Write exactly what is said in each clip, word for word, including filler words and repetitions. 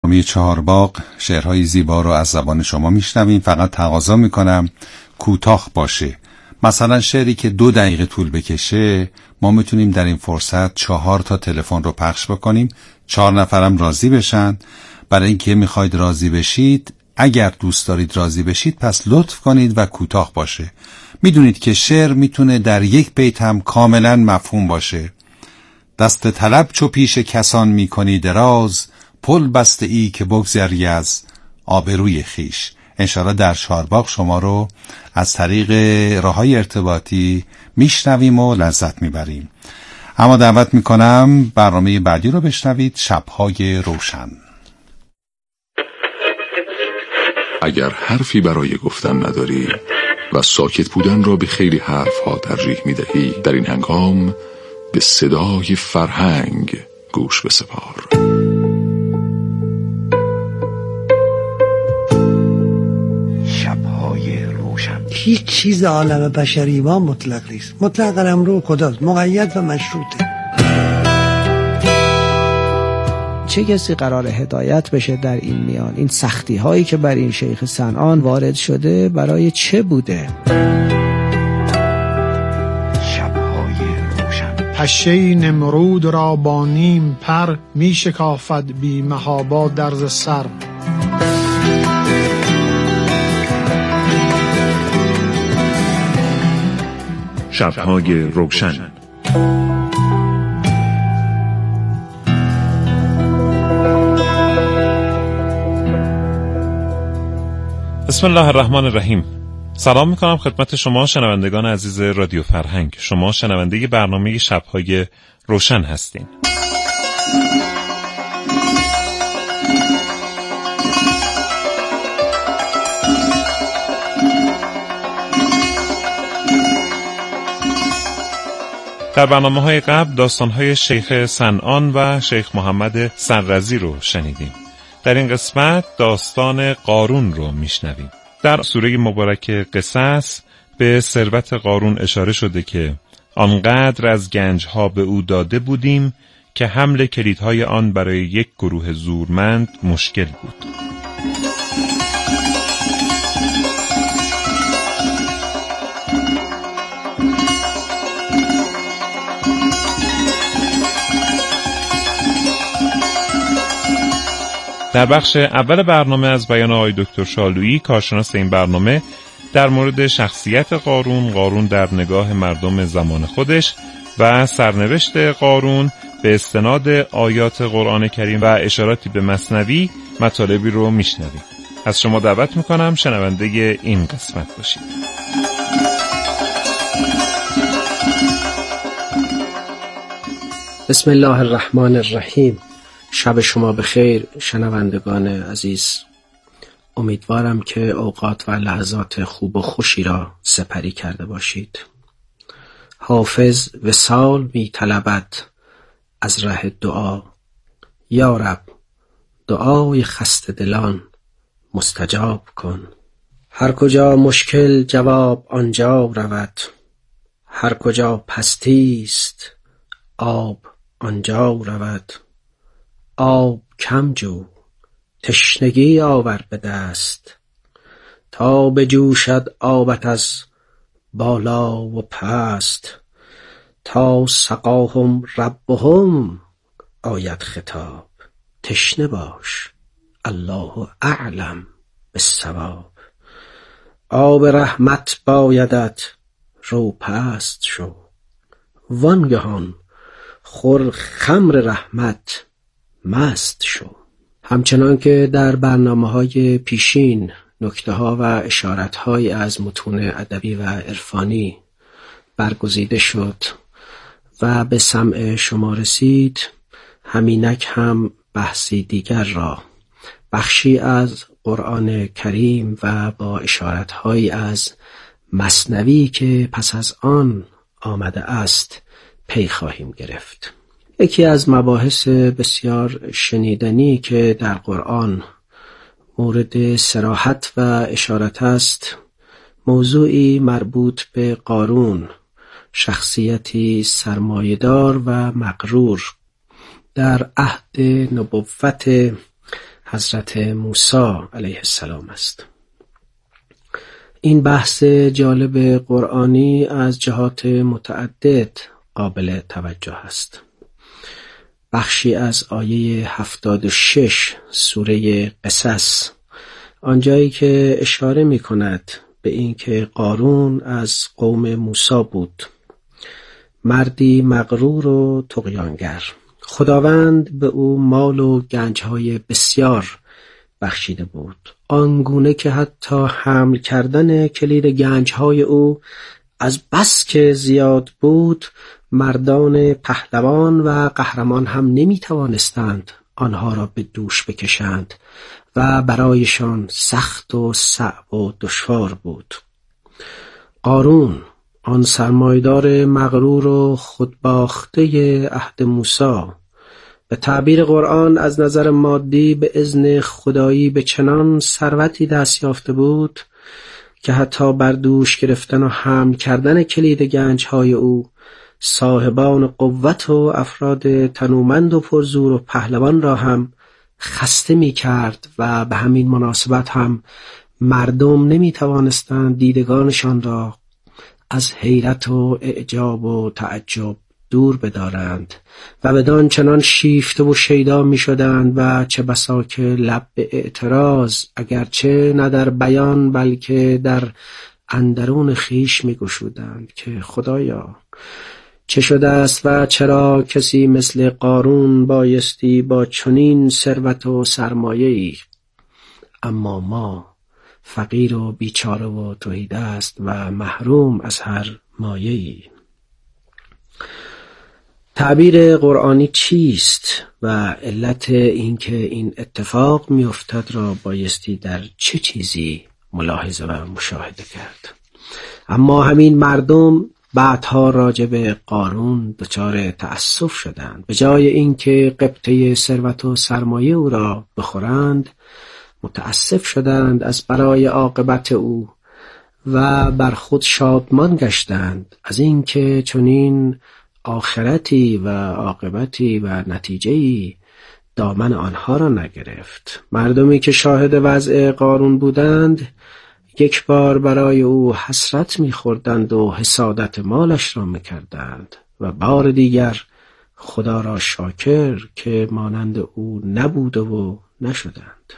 برنامه چهارباغ شعرهای زیبا رو از زبان شما میشنویم. فقط تقاضا میکنم کوتاه باشه. مثلا شعری که دو دقیقه طول بکشه ما میتونیم در این فرصت چهار تا تلفن رو پخش بکنیم، چهار نفرم راضی بشن. برای اینکه میخواید راضی بشید، اگر دوست دارید راضی بشید پس لطف کنید و کوتاه باشه. میدونید که شعر میتونه در یک بیت هم کاملا مفهوم باشه. دست طلب چو پیش کسان میکنی دراز، پل بسته ای که بگذری از آبروی خیش. انشاءالله در چهارباغ شما رو از طریق راههای ارتباطی میشنویم و لذت میبریم. اما دعوت میکنم برنامه بعدی رو بشنوید، شبهای روشن. اگر حرفی برای گفتن نداری و ساکت بودن را به خیلی حرفها ترجیح میدهی، در این هنگام به صدای فرهنگ گوش بسپار. شبهای روشن. هیچ چیز عالم بشری ما مطلق نیست. مطلق قلمرو خداست، مقید و مشروطه. چه کسی قرار هدایت بشه در این میان؟ این سختی هایی که بر این شیخ صنعان وارد شده برای چه بوده؟ شبهای روشن. پشه نمرود را با نیم پر، می شکافد بی محابا درز سر. شبهای روشن. بسم الله الرحمن الرحیم. سلام میکنم خدمت شما شنوندگان عزیز رادیو فرهنگ. شما شنونده برنامه شبهای روشن هستین. در برنامه‌های قبل داستان‌های شیخ صنعان و شیخ محمد سنرزی رو شنیدیم. در این قسمت داستان قارون رو میشنویم. در سوره مبارک قصص به ثروت قارون اشاره شده که آنقدر از گنجها به او داده بودیم که حمل کلیدهای آن برای یک گروه زورمند مشکل بود. در بخش اول برنامه از بیان آقای دکتر شالویی کارشناس این برنامه در مورد شخصیت قارون، قارون در نگاه مردم زمان خودش و سرنوشت قارون به استناد آیات قرآن کریم و اشاراتی به مثنوی مطالبی رو میشنویم. از شما دعوت میکنم شنونده این قسمت باشید. بسم الله الرحمن الرحیم. شب شما بخیر شنوندگان عزیز. امیدوارم که اوقات و لحظات خوب و خوشی را سپری کرده باشید. حافظ وصال می طلبد از ره دعا، یا رب دعای خسته دلان مستجاب کن. هر کجا مشکل جواب آنجا رود، هر کجا پستی است آب آنجا رود. آب کم جو تشنگی آور به دست، تا بجوشد آبت از بالا و پست. تا سقاهم ربهم آید خطاب، تشنه باش الله اعلم بالصواب. آب رحمت بایدت رو پست شو، وانگهان خور خمر رحمت مست شو. همچنان که در برنامه‌های پیشین نکته‌ها و اشارت‌های از متون ادبی و عرفانی برگزیده شد و به سمع شما رسید، همینک هم بحثی دیگر را بخشی از قرآن کریم و با اشارت‌هایی از مثنوی که پس از آن آمده است پی خواهیم گرفت. یکی از مباحث بسیار شنیدنی که در قرآن مورد صراحت و اشارت است، موضوعی مربوط به قارون، شخصیتی سرمایه‌دار و مغرور در عهد نبوت حضرت موسی علیه السلام است. این بحث جالب قرآنی از جهات متعدد قابل توجه است. بخشی از آیه هفتاد و شش سوره قصص، آنجایی که اشاره می کند به این که قارون از قوم موسی بود، مردی مغرور و طغیانگر. خداوند به او مال و گنجهای بسیار بخشیده بود، آنگونه که حتی حمل کردن کلید گنجهای او از بس که زیاد بود، مردان پهلوان و قهرمان هم نمی توانستند آنها را به دوش بکشند و برایشان سخت و صعب و دشوار بود. قارون، آن سرمایدار مغرور و خودباخته عهد موسی، به تعبیر قرآن از نظر مادی به اذن خدایی به چنان ثروتی دست یافته بود که حتی بر دوش گرفتن و حمل کردن کلید گنجهای او صاحبان قوت و افراد تنومند و پرزور و پهلوان را هم خسته می کرد و به همین مناسبت هم مردم نمی توانستند دیدگانشان را از حیرت و اعجاب و تعجب دور بدارند و بدان چنان شیفته و شیدا می شدند و چه بسا که لب به اعتراض اگرچه نه در بیان بلکه در اندرون خیش می گشودند که خدایا چه شده است و چرا کسی مثل قارون بایستی با چنین ثروت و سرمایه‌ای، اما ما فقیر و بیچاره و تهیدست و محروم از هر مایه‌ای. تعبیر قرآنی چیست و علت اینکه این اتفاق میافتد را بایستی در چه چیزی ملاحظه و مشاهده کرد؟ اما همین مردم بعدها راجع به قارون دچار تأسف شدند. به جای اینکه غبطه ثروت و سرمایه او را بخورند، متأسف شدند از برای عاقبت او و بر خود شادمان گشتند از اینکه چنین آخرتی و عاقبتی و نتیجه‌ای دامن آنها را نگرفت. مردمی که شاهد وضع قارون بودند یک بار برای او حسرت می‌خوردند و حسادت مالش را می‌کردند و بار دیگر خدا را شاکر که مانند او نبوده و نشدند.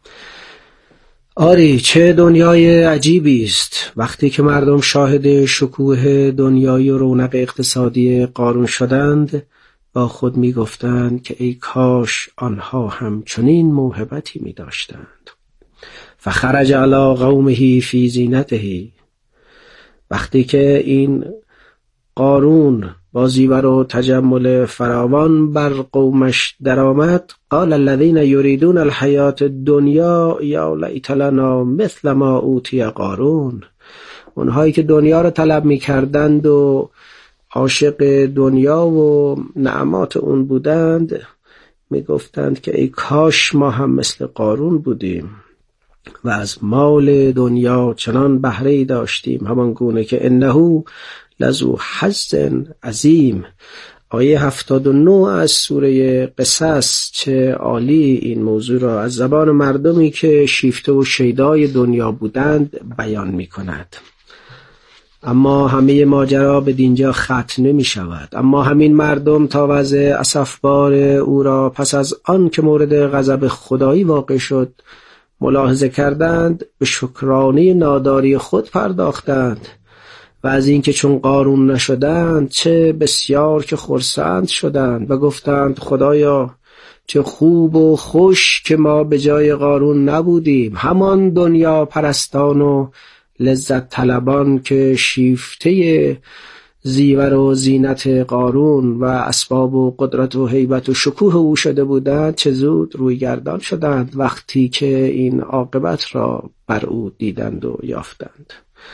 آری چه دنیای عجیبی است. وقتی که مردم شاهد شکوه دنیایی و رونق اقتصادی قارون شدند، با خود می گفتند که ای کاش آنها هم چنین موهبتی می داشتند. فخرج علی قومه فی زینته. وقتی که این قارون با زیور و تجمل فراوان بر قومش درآمد، قال الذين يريدون الحیات الدنیا یا لیت لنا مثل ما اوتی قارون. اونهایی که دنیا را طلب می‌کردند و عاشق دنیا و نعمات اون بودند میگفتند که ای کاش ما هم مثل قارون بودیم و از مال دنیا چنان بهره‌ای داشتیم همان گونه که انه لذو حظ عظیم. آیه هفتاد و نه از سوره قصص چه عالی این موضوع را از زبان مردمی که شیفته و شیدای دنیا بودند بیان می کند. اما همه ماجرا به دینجا ختم نمی شود. اما همین مردم تا وضع اسفبار او را پس از آن که مورد غضب خدایی واقع شد ملاحظه کردند، به شکرانه ناداری خود پرداختند و از اینکه چون قارون نشدند چه بسیار که خرسند شدند و گفتند خدایا چه خوب و خوش که ما به جای قارون نبودیم، همان دنیا پرستان و لذت طلبان که شیفته زیور و زینت قارون و اسباب و قدرت و هیبت و شکوه او شده بودند، چه زود روی گردان شدند وقتی که این عاقبت را بر او دیدند و یافتند.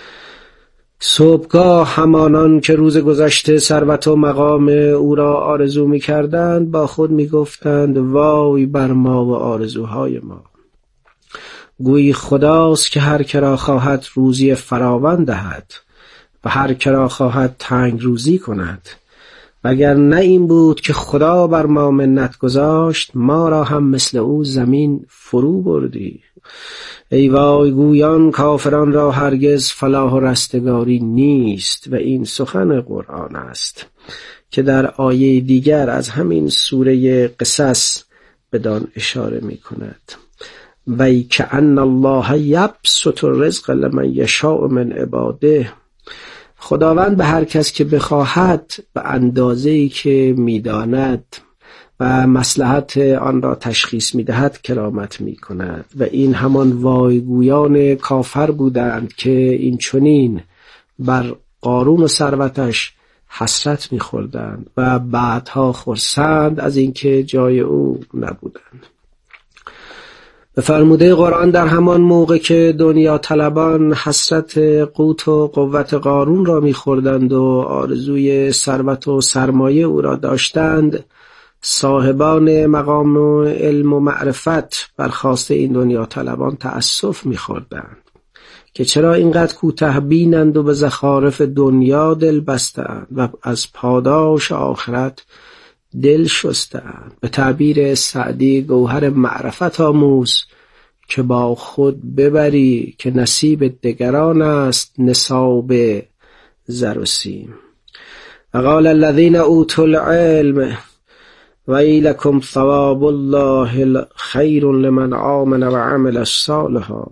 صبحگاه همانان که روز گذشته ثروت و مقام او را آرزو می کردند با خود می گفتند وای بر ما و آرزوهای ما. گویی خداست که هر کرا خواهد روزی فراوان دهد و هر کرا خواهد تنگ روزی کند وگر نه این بود که خدا بر ما منت گذاشت، ما را هم مثل او زمین فرو بردی. ای وای گویان کافران را هرگز فلاح و رستگاری نیست. و این سخن قرآن است که در آیه دیگر از همین سوره قصص بدان اشاره می کند. وی کأن الله یبسط الرزق لمن یشاء من عباده. خداوند به هر کس که بخواهد به اندازه‌ای که می‌داند و مصلحت آن را تشخیص می‌دهد کرامت می‌کند. و این همان وایگویان کافر بودند که این چنین بر قارون و ثروتش حسرت می‌خوردند و بعدها خرسند از اینکه جای او نبودند. به فرموده قرآن در همان موقع که دنیا طلبان حسرت قوت و قوت قارون را می‌خوردند و آرزوی ثروت و سرمایه او را داشتند، صاحبان مقام و علم و معرفت برخاسته این دنیا طلبان تأسف می‌خوردند که چرا اینقدر کوته بینند و به زخارف دنیا دل بستند و از پاداش آخرت دل شستند. به تعبیر سعدی گوهر معرفت آموز که با خود ببری، که نصیب دگران است نصاب زر و سیم. و قال الذین اوتوا العلم ویلکم ثواب الله خیر لمن آمن و عمل صالحا.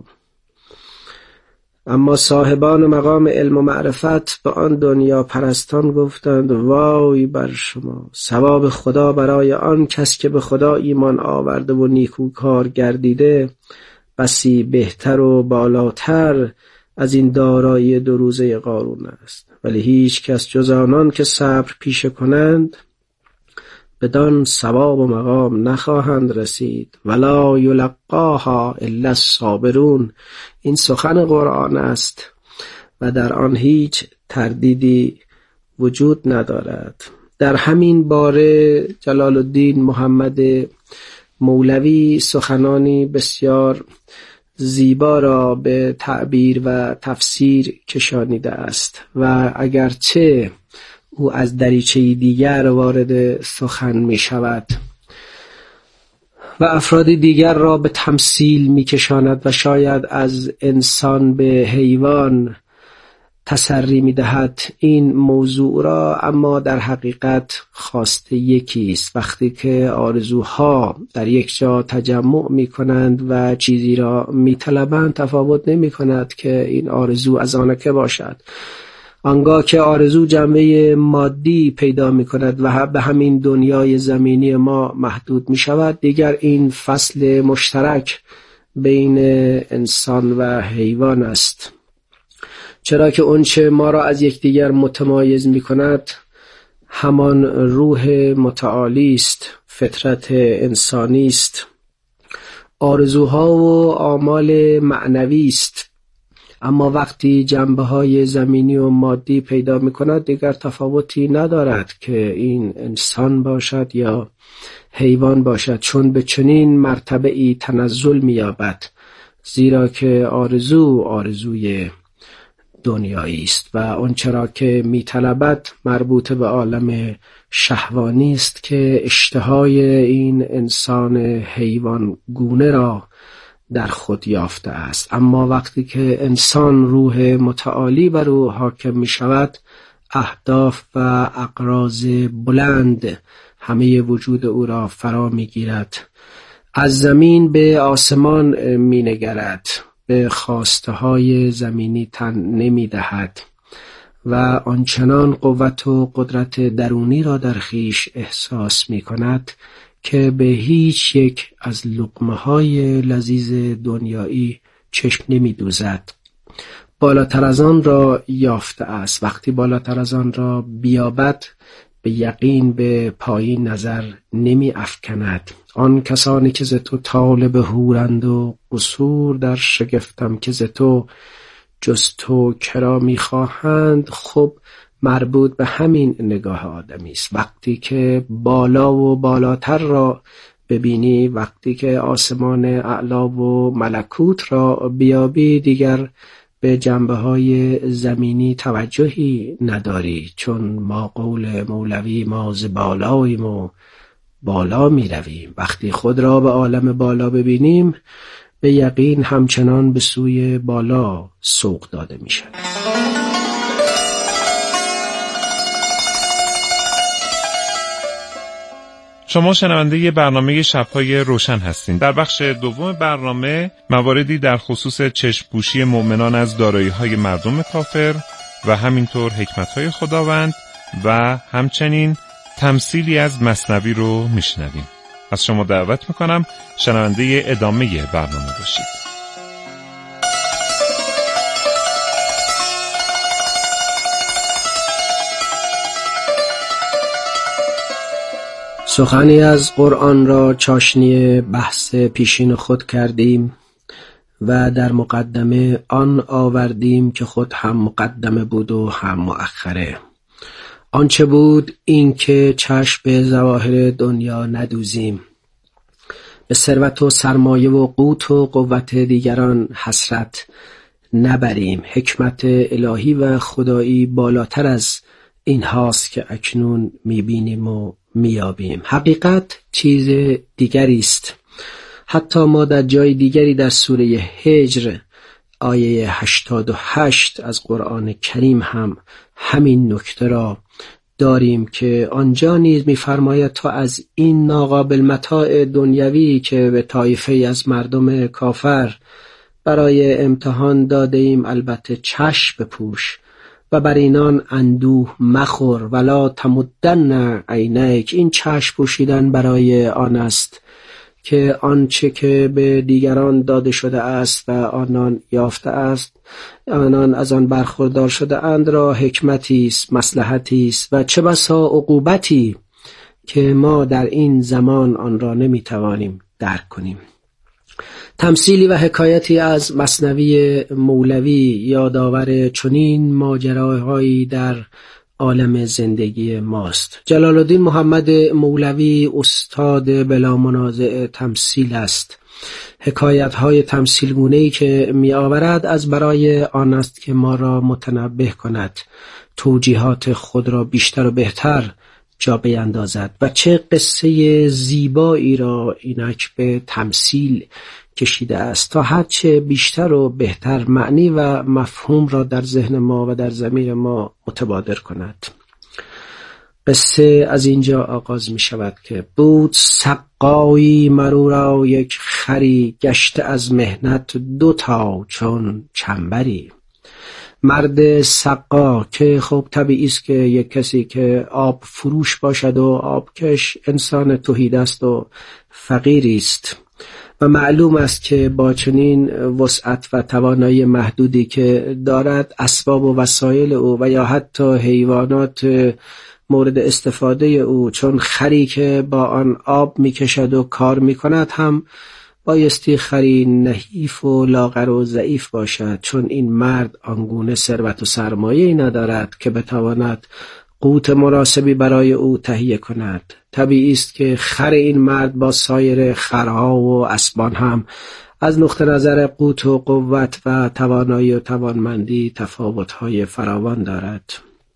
اما صاحبان مقام علم و معرفت به آن دنیا پرستان گفتند وای بر شما، ثواب خدا برای آن کس که به خدا ایمان آورده و نیکوکار گردیده بسی بهتر و بالاتر از این دارایی دو روزه قارون است. ولی هیچ کس جز آنان که صبر پیشه کنند بدان ثواب و مقام نخواهند رسید. ولا یلقاها الا الصابرون. این سخن قرآن است و در آن هیچ تردیدی وجود ندارد. در همین باره جلال الدین محمد مولوی سخنانی بسیار زیبا را به تعبیر و تفسیر کشانیده است و اگرچه او از دریچه دیگر وارد سخن می شود و افراد دیگر را به تمثیل می کشاند و شاید از انسان به حیوان تسری می دهد این موضوع را، اما در حقیقت خواسته یکی است. وقتی که آرزوها در یک جا تجمع می کنند و چیزی را می طلبند تفاوت نمی کند که این آرزو از آنکه باشد. آنگاه که آرزو جنبه مادی پیدا می کند و به همین دنیای زمینی ما محدود می شود، دیگر این فصل مشترک بین انسان و حیوان است. چرا که اونچه ما را از یکدیگر متمایز می کند همان روح متعالی است، فطرت انسانی است، آرزوها و آمال معنوی است. اما وقتی جنبه‌های زمینی و مادی پیدا می‌کند دیگر تفاوتی ندارد که این انسان باشد یا حیوان باشد، چون به چنین مرتبه‌ای تنزل می‌یابد، زیرا که آرزو آرزوی دنیایی است و آنچه را که می‌طلبد مربوط به عالم شهوانی است که اشتهای این انسان حیوان گونه را در خود یافته است. اما وقتی که انسان روح متعالی بر او حاکم می شود، اهداف و اغراض بلند همه وجود او را فرا می گیرد. از زمین به آسمان می نگرد، به خواسته های زمینی تن نمی دهد و آنچنان قوت و قدرت درونی را در خیش احساس می کند که به هیچ یک از لقمه های لذیذ دنیایی چشم نمی دوزد. بالاتر از آن را یافته است. وقتی بالاتر از آن را بیابد به یقین به پایین نظر نمی افکند. آن کسانی که ز تو طالب حورند و قصور در شگفتم که ز تو جز تو کرا می خواهند، خب مربوط به همین نگاه آدمی است. وقتی که بالا و بالاتر را ببینی، وقتی که آسمان اعلا و ملکوت را بیابی، دیگر به جنبه های زمینی توجهی نداری، چون ما قول مولوی ما ز بالاییم و بالا می رویم. وقتی خود را به عالم بالا ببینیم به یقین همچنان به سوی بالا سوق داده می شود. شما شنونده برنامه شب‌های روشن هستین. در بخش دوم برنامه مواردی در خصوص چشم‌پوشی مؤمنان از دارایی‌های مردم کافر و همینطور حکمت‌های خداوند و همچنین تمثیلی از مثنوی رو میشنویم. از شما دعوت میکنم شنونده ادامه برنامه باشید. سخنی از قرآن را چاشنی بحث پیشین خود کردیم و در مقدمه آن آوردیم که خود هم مقدمه بود و هم مؤخره. آنچه بود این که چشم به ظواهر دنیا ندوزیم، به ثروت و سرمایه و قوت و قوت دیگران حسرت نبریم. حکمت الهی و خدایی بالاتر از این هاست که اکنون میبینیم و میابیم. حقیقت چیز دیگری است. حتی ما در جای دیگری در سوره هجر آیه هشتاد و هشت از قرآن کریم هم همین نکته را داریم که آنجا نیز می‌فرماید تا از این ناقابل متاع دنیوی که به طایفه از مردم کافر برای امتحان داده ایم البته چشم بپوش و بر اینان اندوه مخور ولا تمدن عینیک. این چشم پوشیدن برای آن است که آنچه که به دیگران داده شده است و آنان یافته است، آنان از آن برخوردار شده اند را حکمتی است، مصلحتی است و چه بسا عقوبتی که ما در این زمان آن را نمیتوانیم درک کنیم. تمثیلی و حکایتی از مثنوی مولوی یادآور چنین ماجراهایی در عالم زندگی ماست. جلال الدین محمد مولوی استاد بلا منازع تمثیل است. حکایت‌های تمثیلگونه‌ای که می آورد از برای آن است که ما را متنبه کند، توجیهات خود را بیشتر و بهتر جا بیندازد و چه قصه زیبایی را اینک به تمثیل کشیده است تا هرچه بیشتر و بهتر معنی و مفهوم را در ذهن ما و در ضمیر ما متبادر کند. قصه از اینجا آغاز می شود که بود سقایی مرو را یک خری، گشته از مهنت دوتا چون چنبری. مرد سقا که خب طبیعی است که یک کسی که آب فروش باشد و آبکش انسان تهی دست و فقیری است و معلوم است که با چنین وسعت و توانایی محدودی که دارد اسباب و وسایل او و یا حتی حیوانات مورد استفاده او چون خری که با آن آب میکشد و کار میکند هم بایستی خری نحیف و لاغر و ضعیف باشد، چون این مرد آنگونه ثروت و سرمایه‌ای ندارد که بتواند قوت مناسبی برای او تهیه کند. طبیعی است که خر این مرد با سایر خرها و اسبان هم از نقطه نظر قوت و قوت و توانایی و توانمندی تفاوت‌های فراوان دارد.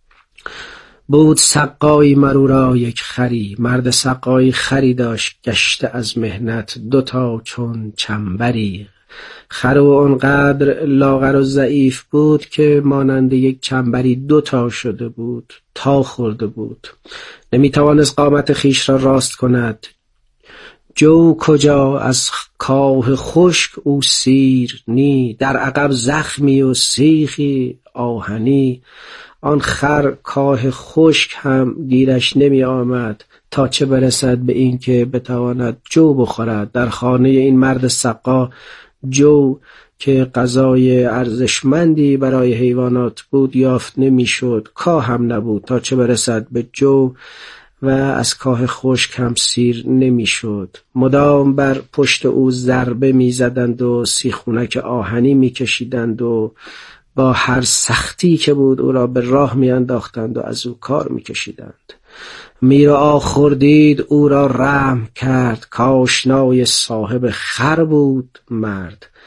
بود سقایی مرو را یک خری، مرد سقایی خری داشت گشته از مهنت دوتا چون چنبری. خر و آنقدر لاغر و ضعیف بود که مانند یک چنبری دوتا شده بود، تا خورده بود، نمیتوانست قامت خیش را راست کند. جو کجا از کاه خشک او سیر نی، در عقب زخمی و سیخی آهنی. آن خر کاه خشک هم گیرش نمی آمد تا چه برسد به این که بتواند جو بخورد. در خانه این مرد سقا جو که غذای ارزشمندی برای حیوانات بود یافت نمی شد، کاه هم نبود تا چه برسد به جو و از کاه خشک هم سیر نمی شد. مدام بر پشت او ضربه می زدند و سیخونک آهنی می کشیدند و با هر سختی که بود او را به راه می انداختند و از او کار می کشیدند. میر آخردید او را رحم کرد، کاشنای صاحب خر بود مرد.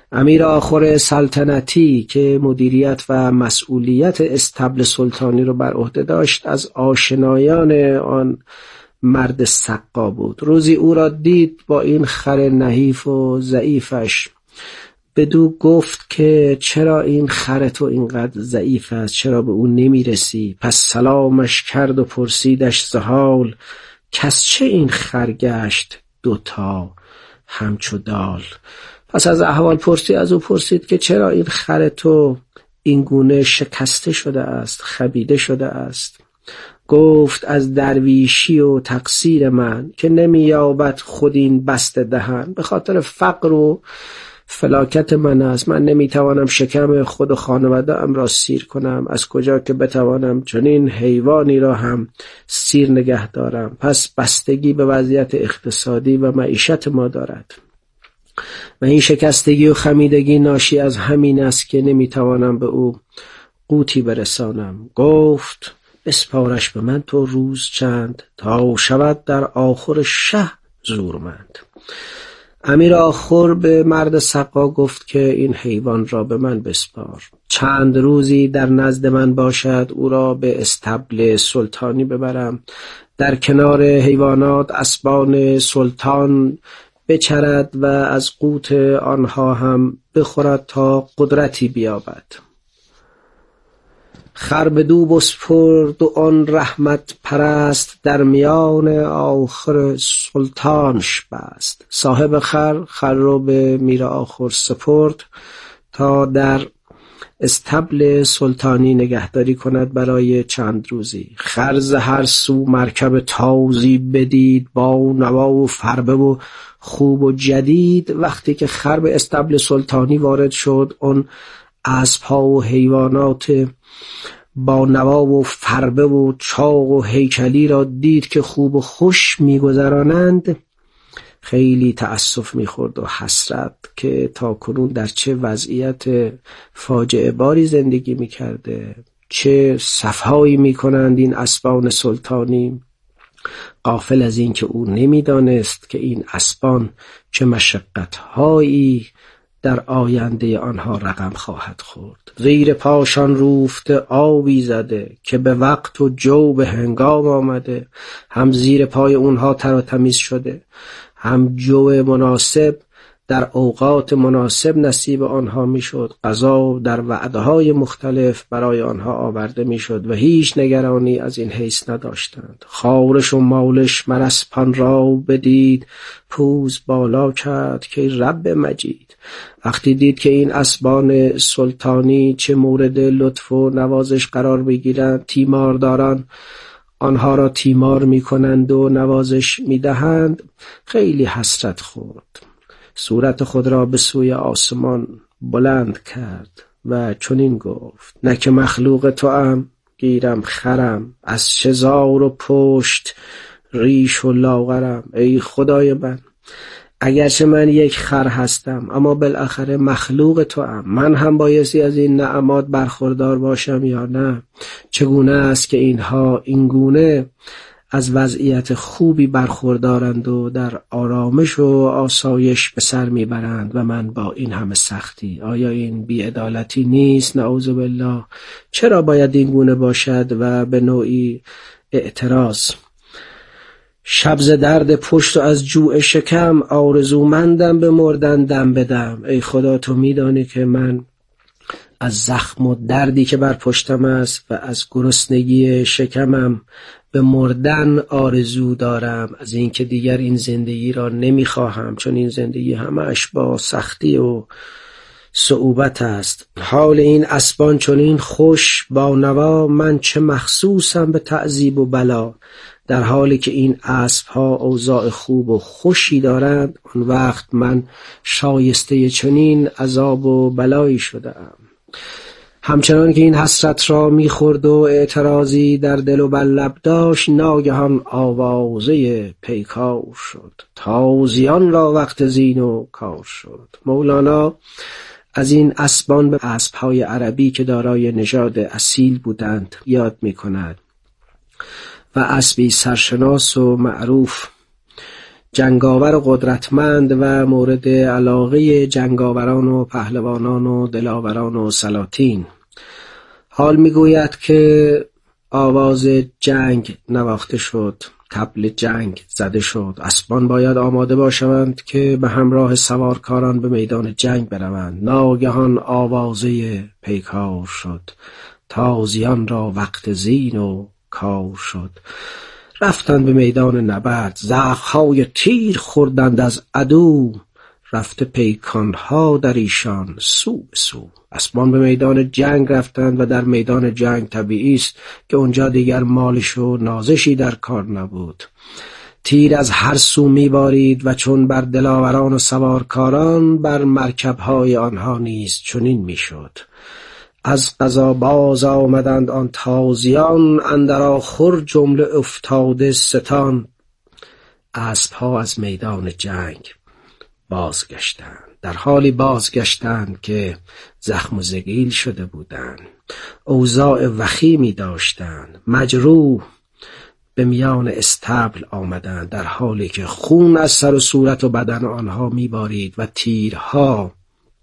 امیر آخور سلطنتی که مدیریت و مسئولیت استبل سلطانی رو بر عهده داشت از آشنایان آن مرد سقا بود. روزی او را دید با این خر نحیف و ضعیفش. بدو گفت که چرا این خر تو اینقدر ضعیف است، چرا به او نمیرسی؟ پس سلامش کرد و پرسیدش ز حال، کس چه این خر گشت دوتا همچو دال. پس از احوال پرسی از او پرسید که چرا این خر تو این گونه شکسته شده است، خبیده شده است. گفت از درویشی و تقصیر من که نمییابد خود این بسته دهن، به خاطر فقر و فلاکت من است. من نمیتوانم شکم خود و خانواده ام را سیر کنم، از کجا که بتوانم چنین حیوانی را هم سیر نگه دارم. پس بستگی به وضعیت اقتصادی و معیشت ما دارد و این شکستگی و خمیدگی ناشی از همین است که نمیتوانم به او قوتی برسانم. گفت بسپارش به من تو روز چند، تا شود در آخر شه زورمند. امیر آخور به مرد سقا گفت که این حیوان را به من بسپار، چند روزی در نزد من باشد، او را به استبل سلطانی ببرم، در کنار حیوانات اسبان سلطان بچرد و از قوت آنها هم بخورد تا قدرتی بیابد. خر بدو بسپرد و آن رحمت پرست، در میان آخر سلطانش بست. صاحب خر خر رو به میر آخر سپرد تا در استبل سلطانی نگهداری کند برای چند روزی. خر ز هر سو مرکب تازی بدید، با نوا و فربه و خوب و جدید. وقتی که خر به استبل سلطانی وارد شد، اون اسب‌ها و حیوانات با نوا و فربه و چاق و هیکلی را دید که خوب و خوش می‌گذرانند. خیلی تأسف می‌خورد و حسرت که تا کنون در چه وضعیت فاجعه باری زندگی می‌کرده، چه صفهایی می‌کنند این اسبان سلطانی. غافل از این که او نمی‌دانست که این اسبان چه مشقت‌هایی در آینده آنها رقم خواهد خورد. زیر پاشان روفته آبی زده که به وقت و جو به هنگام آمده، هم زیر پای اونها تر و تمیز شده، هم جو مناسب در اوقات مناسب نصیب آنها میشد. غذا در وعده‌های مختلف برای آنها آورده میشد و هیچ نگرانی از این حیث نداشتند. خارش و مالش من اسپان را بدید، پوز بالا کرد که رب مجید. وقتی دید که این اسبان سلطانی چه مورد لطف و نوازش قرار بگیرند، تیمارداران آنها را تیمار میکنند و نوازش میدهند، خیلی حسرت خورد. صورت خود را به سوی آسمان بلند کرد و چنین گفت: نه که مخلوق تو ام، گیرم خرم، از چه زار و پشت ریش و لاغرم. ای خدای من، اگرچه من یک خر هستم، اما بالاخره مخلوق تو ام. من هم بایستی از این نعمات برخوردار باشم یا نه؟ چگونه است که اینها اینگونه از وضعیت خوبی برخوردارند و در آرامش و آسایش به سر میبرند و من با این همه سختی؟ آیا این بی‌عدالتی نیست؟ نعوذ بالله. چرا باید این گونه باشد؟ و به نوعی اعتراض. شب ز درد پشت و از جوع شکم، آرزومندم به مردن دم بدم. ای خدا، تو میدانی که من از زخم و دردی که بر پشتم است و از گرسنگی شکمم به مردن آرزو دارم، از این که دیگر این زندگی را نمیخواهم، چون این زندگی همش با سختی و صعوبت است. حال این اسبان چنین خوش با نوا، من چه مخصوصم به تعذیب و بلا. در حالی که این اسب‌ها اوضاع خوب و خوشی دارند، اون وقت من شایسته چنین عذاب و بلایی شده‌ام. همچنان که این حسرت را می‌خورد و اعتراضی در دل و بر لب داشت، ناگهان آوازه پیکار شد: تازیان را وقت زین و کار شد. مولانا از این اسبان به اسب‌های عربی که دارای نژاد اصیل بودند یاد می‌کند و اسبی سرشناس و معروف جنگاور و قدرتمند و مورد علاقه جنگاوران و پهلوانان و دلاوران و سلاطین. حال میگوید که آواز جنگ نواخته شد، طبل جنگ زده شد، اسبان باید آماده باشند که به همراه سوارکاران به میدان جنگ بروند. ناگهان آوازه پیکار شد، تازیان را وقت زین و کار شد. رفتند به میدان نبرد، زخم‌های تیر خوردند از عدو، رفته پیکانها در ایشان سو به سو. اسبان به میدان جنگ رفتند و در میدان جنگ طبیعی است که اونجا دیگر مالش و نازشی در کار نبود. تیر از هر سو میبارید و چون بر دلاوران و سوارکاران بر مرکبهای آنها نیز چنین میشد. از قضا باز آمدند آن تازیان، اندر آخر جمله افتاده ستان. اسبها از میدان جنگ بازگشتند، در حالی بازگشتند که زخم و زگیل شده بودند، اوضاع وخیمی داشتند، مجروح به میان استبل آمدند، در حالی که خون از سر و صورت و بدن آنها میبارید و تیرها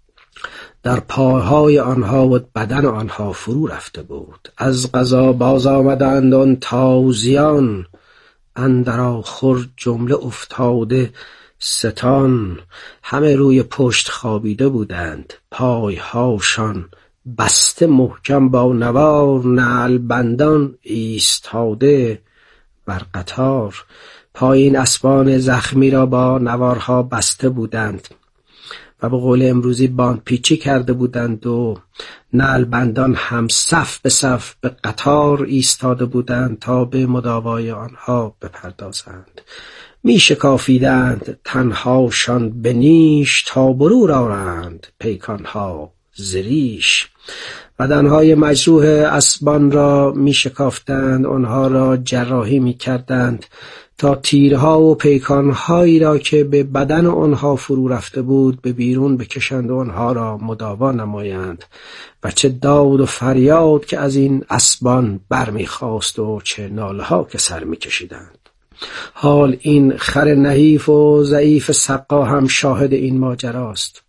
در پاهای آنها و بدن آنها فرو رفته بود. از قضا باز آمدند آن تازیان، اندر آخر جمله افتاده ستان. همه روی پشت خوابیده بودند، پایهاشان بسته محکم با نوار، نعل بندان ایستاده بر قطار. پایین اسبان زخمی را با نوارها بسته بودند و به قول امروزی باند پیچی کرده بودند و نعل بندان هم صف به صف به قطار ایستاده بودند تا به مداوای آنها بپردازند. می شکافیدند تنهاشان به نیش، تا برور آرند پیکانها زریش. بدنهای مجروح اسبان را می شکافتند، آنها را جراحی می کردند تا تیرها و پیکانهایی را که به بدن آنها فرو رفته بود به بیرون بکشند و آنها را مداوا نمایند. و چه داد و فریاد که از این اسبان برمیخواست و چه ناله ها که سر میکشیدند. حال این خر نحیف و ضعیف سقا هم شاهد این ماجراست.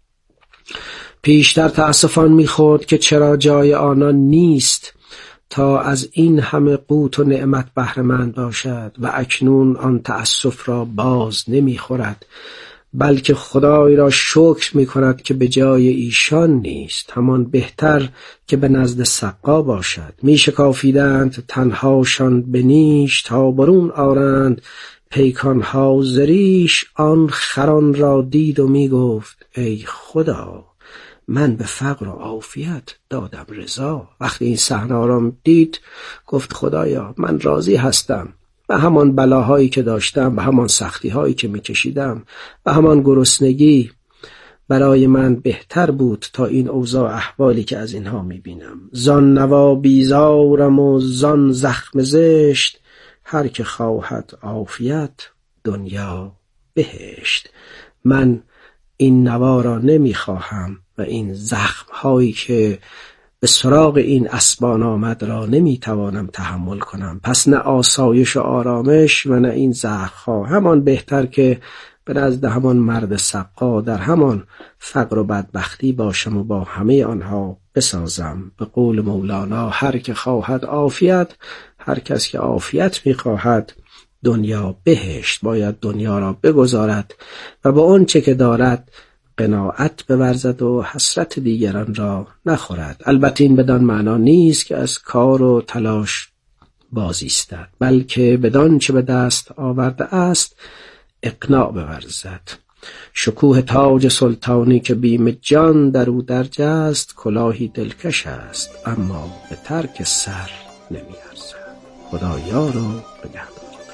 پیشتر تأسفان میخورد که چرا جای آنان نیست تا از این همه قوت و نعمت بهره‌مند باشد و اکنون آن تأسف را باز نمیخورد، بلکه خدای را شکر میکند که به جای ایشان نیست. همان بهتر که به نزد سقا باشد. میشکافیدند تنهاشان به نیش، تا برون آرند پیکانها زریش. آن خران را دید و میگفت ای خدا، من به فقر و عافیت دادم رضا. وقتی این صحنه را دید گفت خدایا من راضی هستم، و همان بلاهایی که داشتم و همان سختی هایی که میکشیدم و همان گرسنگی برای من بهتر بود تا این اوضاع احوالی که از اینها میبینم. زان نوا بیزارم و زان زخم زشت، هر که خواهد عافیت دنیا بهشت. من این نوا را نمیخواهم و این زخم هایی که به سراغ این اسبان آمد را نمیتوانم تحمل کنم. پس نه آسایش و آرامش و نه این زخم‌ها. همان بهتر که به نزد همان مرد سقا در همان فقر و بدبختی باشم و با همه آنها بسازم. به قول مولانا هر که خواهد عافیت، هر کس که عافیت میخواهد دنیا بهشت. باید دنیا را بگذارد و با آن چه که دارد قناعت بورزد و حسرت دیگران را نخورد. البته این بدان معنا نیست که از کار و تلاش بازایستد، بلکه بدان چه به دست آورده است اقناع بورزد. شکوه تاج سلطانی که بیم جان در او درج است، کلاهی دلکش است اما به ترک سر نمیارزد. خدا یار و نگهدار.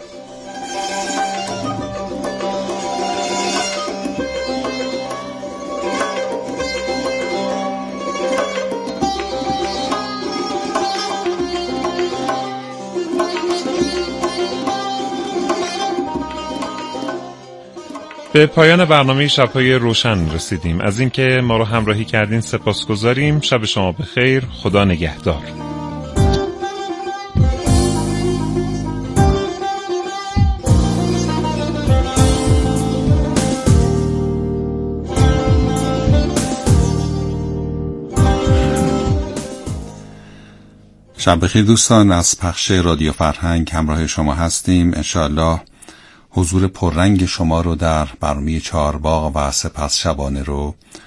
به پایان برنامه شب‌های روشن رسیدیم. از اینکه ما رو همراهی کردین سپاسگزاریم. شب شما بخیر. خدا نگهدار. شب بخیر دوستان، از پخش رادیو فرهنگ همراه شما هستیم. انشاءالله حضور پررنگ شما رو در برنامه چهارباغ و سپس شبانه رو